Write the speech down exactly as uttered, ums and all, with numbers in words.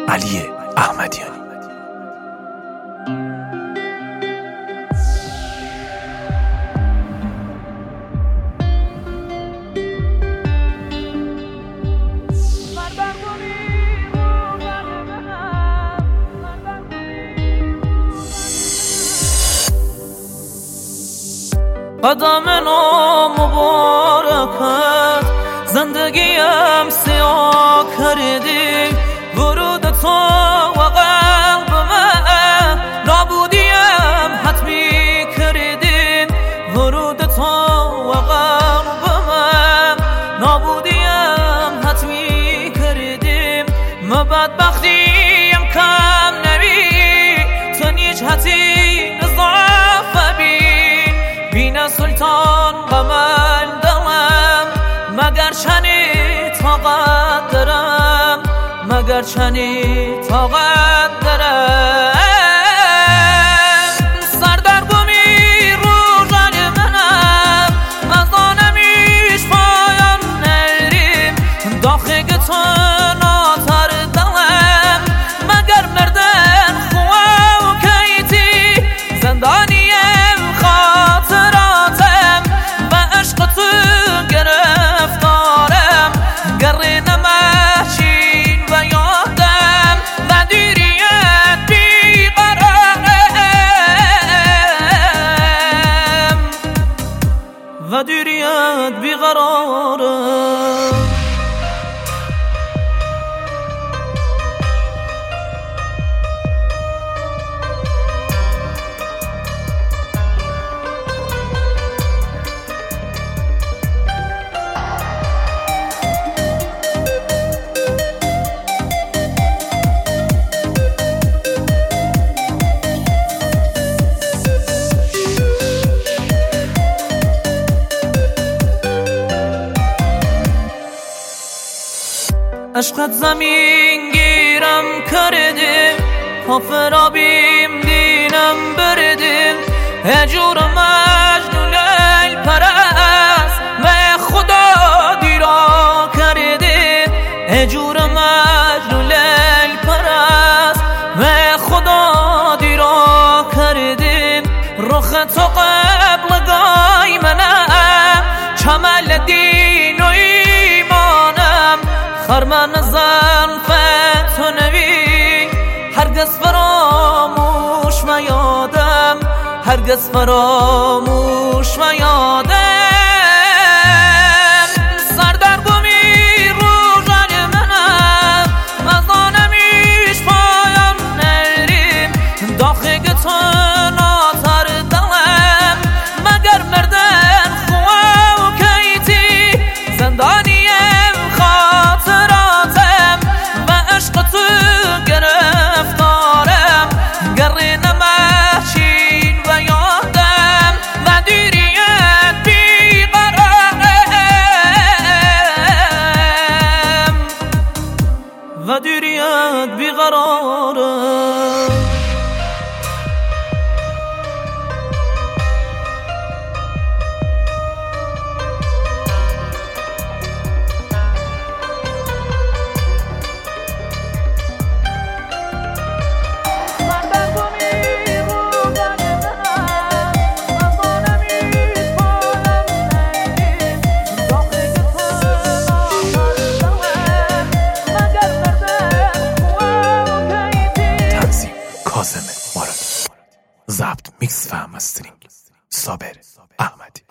علی احمدیانی. قدم نو مبارکت زندگیم سیاه کردی، ورود تو و قلب من نابودیم حتمی کردین. ورود تو و قلب من نابودیم حتمی کردیم. ما بدبختیم کم نبی تو نیچ حتی نظافه بین. بین سلطان و من دلم مگر چنی طاقت دارم، مگر چنی طاقت دارم. سردرگمی رو جان منم از آنمیش پایان نریم. داخل تو ناتر دلم مگر مردن خواه و کیتی. زندانیم خاطراتم و عشق تو گرفتارم. گره نمشین و یادم و دیریت بیقرارم، و دیریت بیقرارم. عشقت زمین گیرم کردیم، کافرابیم دینم بردیم. هجور مجنون لیل پرست و خدا دیرا کردیم. هجور مجنون لیل پرست و خدا دیرا کردیم. رخ تو قبل گای منم چمل دین و ایمانم. خرمن زلفت تو نوی هرگز فراموش میادم، هرگز فراموش میادم. سردرگمی رو جان منم از آنمیش پایان نریم. داخل تو ناتر دلم مگر مردن خواه و کیتی. زندانیم خاطراتم و عشق تو گرفتارم. گره نمشین و یادم و دیریت بیقرارم، و دیریت بیقرارم. کاظم مرادی. ضبط، میکس و مسترینگ صابر احمدی.